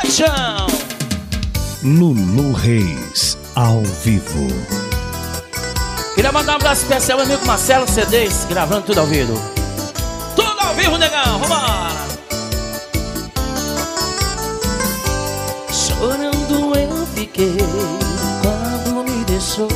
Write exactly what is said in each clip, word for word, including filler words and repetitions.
paixão. Lulu Reis, ao vivo. Queria mandar um abraço especial ao amigo Marcelo C Ds, gravando tudo ao vivo. Tudo ao vivo, negão, vambora. Chorando eu fiquei quando me deixou.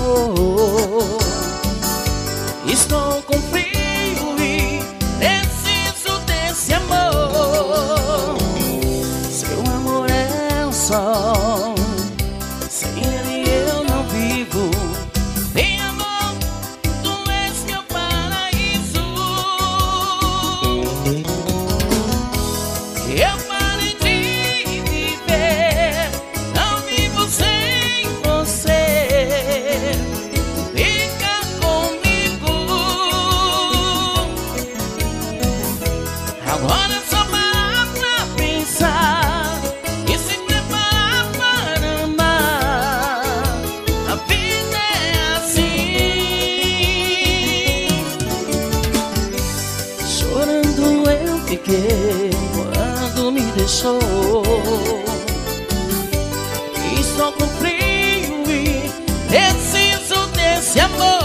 Estou com frio e preciso desse amor. Seu amor é o sol, sem ele eu não vivo. Tem amor, tu és meu paraíso. Eu parei de viver, não vivo sem você. Fica comigo. Agora é só parar pra pensar e se preparar para amar. A vida é assim. Chorando eu fiquei quando me deixou. Estou com frio e preciso desse amor.